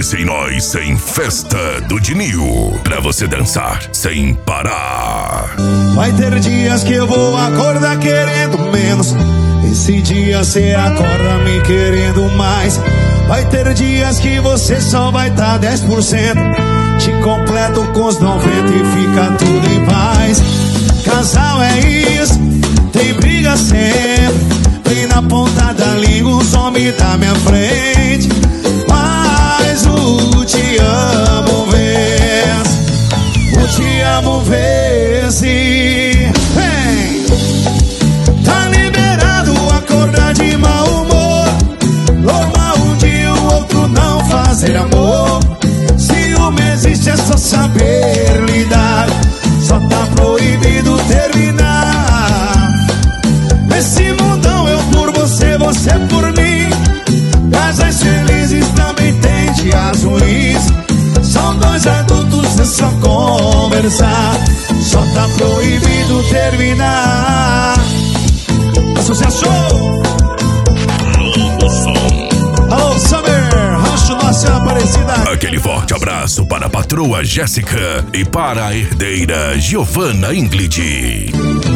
que sem nós, sem festa do Dinil. Pra você dançar sem parar. Vai ter dias que eu vou acordar querendo menos. Esse dia cê acorda me querendo mais. Vai ter dias que você só vai tá 10%. Te completo com os 90 e fica tudo em paz. Casal é isso, tem briga sempre. Vem na ponta da língua, os homens da minha frente. Mas o te amo vence. O te amo vence. Vem. Tá liberado acordar de mau humor. Normal um dia o outro não fazer amor. Ciúme existe, é só saber lidar. Só tá proibido terminar. Nesse mundão eu por você, você por mim. Casais felizes também tem dias ruins. São dois adultos, é só conversar. Só tá proibido terminar. Sucesso! Novo som. Alô, Summer, Rancho Nossa Aparecida. Aquele forte abraço para a patroa Jéssica e para a herdeira Giovanna Ingrid.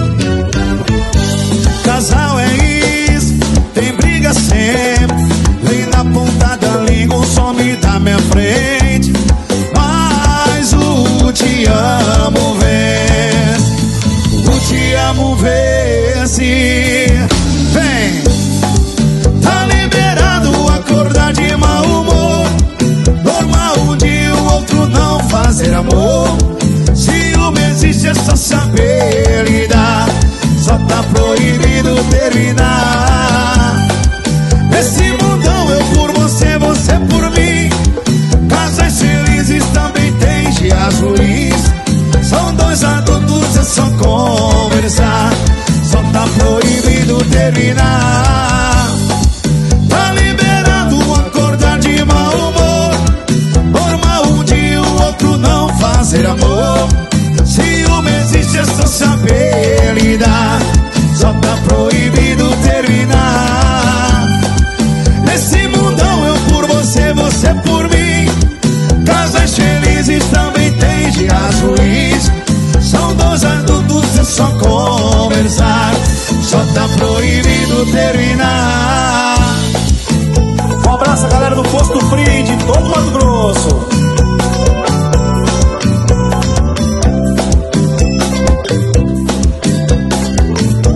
Casal é isso, tem briga sempre. Vem na ponta da língua, some da minha frente. Mas o te amo vence. O te amo vence. Vem. Tá liberado acordar de mau humor. Normal um dia o outro não fazer amor. Ciúme existe, é só saber lidar. Só tá proibido terminar. Nesse mundão eu por você, você por mim. Casais felizes também tem dias ruins. São dois adultos, é só conversar. Só tá proibido terminar. Tá liberado acordar de mau humor. Normal um dia o outro não fazer amor. Ciúme existe, é só saber lidar. Só tá proibido terminar. Nesse mundão eu por você, você por mim. Casais felizes também tem dias ruins. São dois adultos, é só conversar. Só tá proibido terminar. Um abraço a galera do Posto Free de todo Mato Grosso.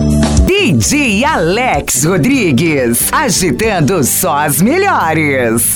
DJ Alex Rodrigues, agitando só as melhores.